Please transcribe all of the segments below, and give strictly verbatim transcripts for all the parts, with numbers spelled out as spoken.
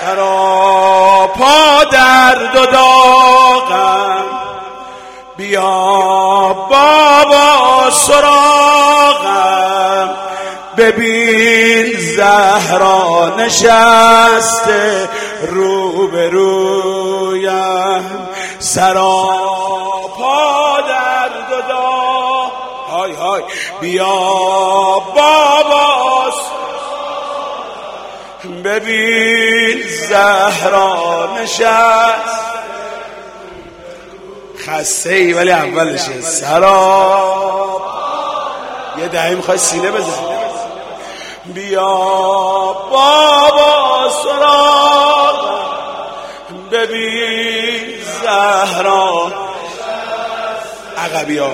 سراپا درد و داغم، بیا بابا سراغم، ببین زهرا نشسته روبرویم. سراپا درد و داغم، های های بیا بابا ببین زهرا نشست. خسته ای ولی اولشه. سراب یه دهی میخوای سینه بزن. بیا بابا سراغ، ببین زهرا. عقبی ها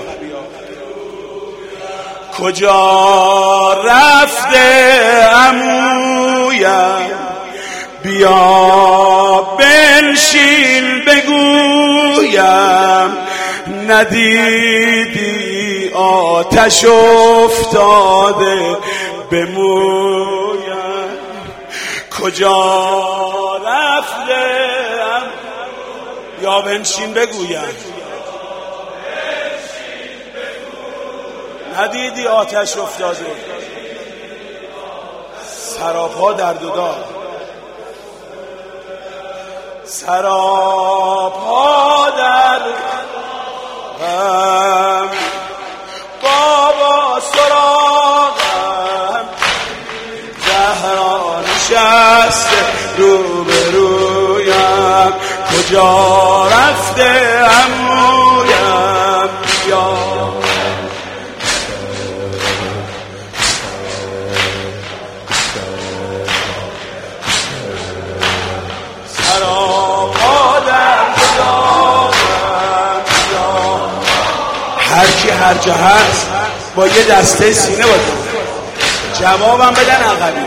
کجا رفته عمویم، بیا بنشین بگویم. ندیدی آتش افتاده به مویم. کجا رفته یا بنشین بگویم. ندیدی آتش افتاده. سراپا درد و داغ، سراپا درد غم، بابا سراغم، زهرا نشسته روبرویم. کجا رفته عمویم، یا هر کی هر جا هست با یه دسته سینه باید جوابم بدن. عقبی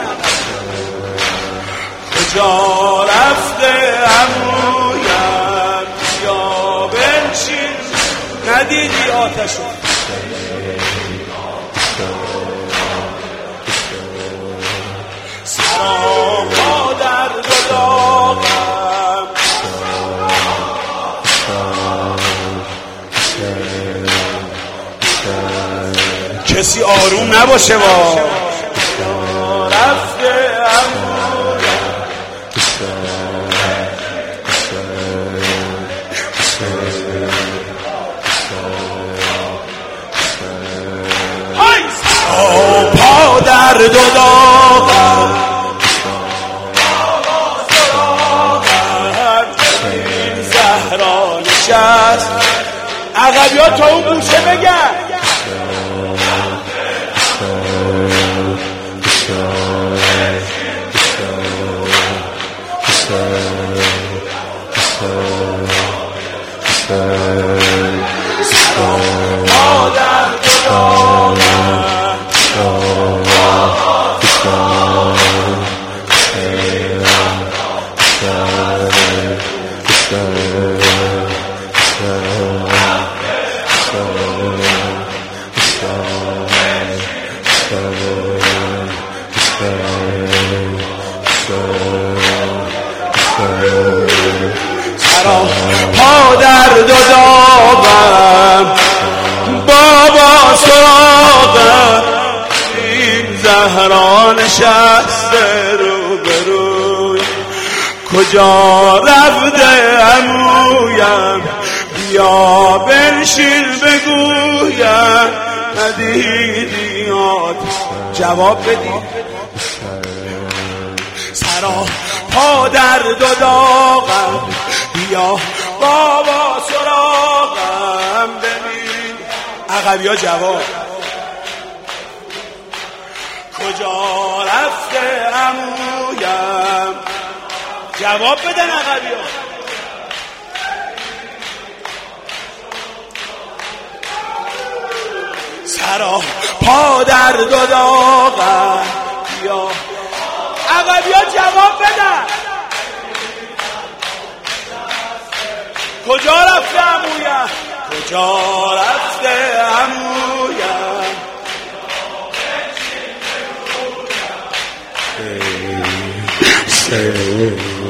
کجا رفته عمویم، یا بنشین. ندیدی آتشو. سراپا درد و داغم، کسی آروم نباشه با رفته پا درد و داغم، این زهرا نشست. عقبی ها تا اون گوشه بگن. پا درد و داغم، بابا سراغم، این زهرا نشسته روبروی. کجا رفته عمویم، بیا بنشین بگویم. ندیدی آتش. جواب بدی. سرا پا درد و داغم، بیا بابا سراغم، ببین. عقبی ها جواب. کجا رفته عمویم، جواب بدن عقبی ها. سرا پا درد و داغم، بیا. عقبی ها جواب بدن. کجا رفته عمویم، کجا رفته عمویم.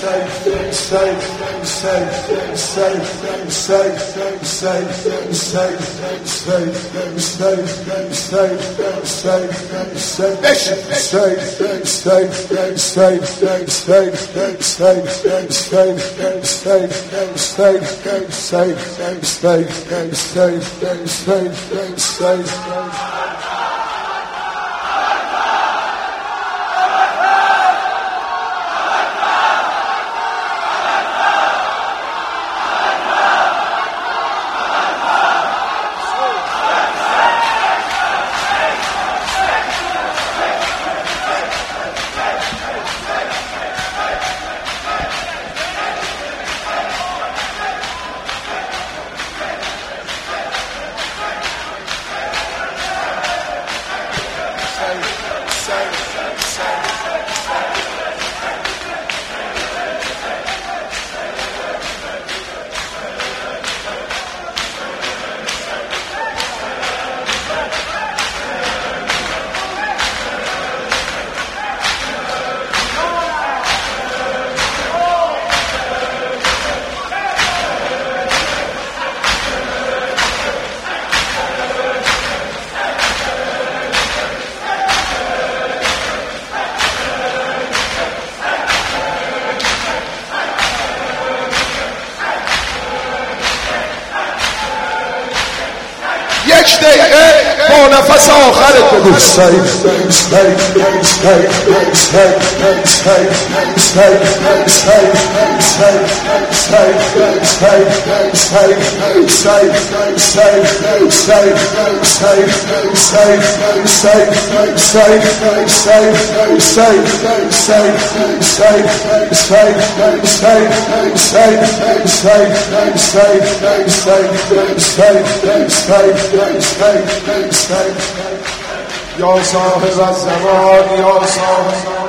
یک دقیقه با نفس آخرت بگو یا صاحب الزمان یا صاحب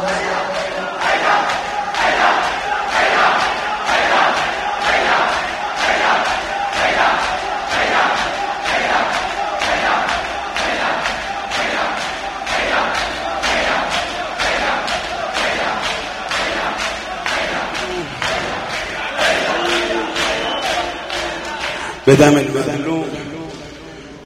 بدم المظلوم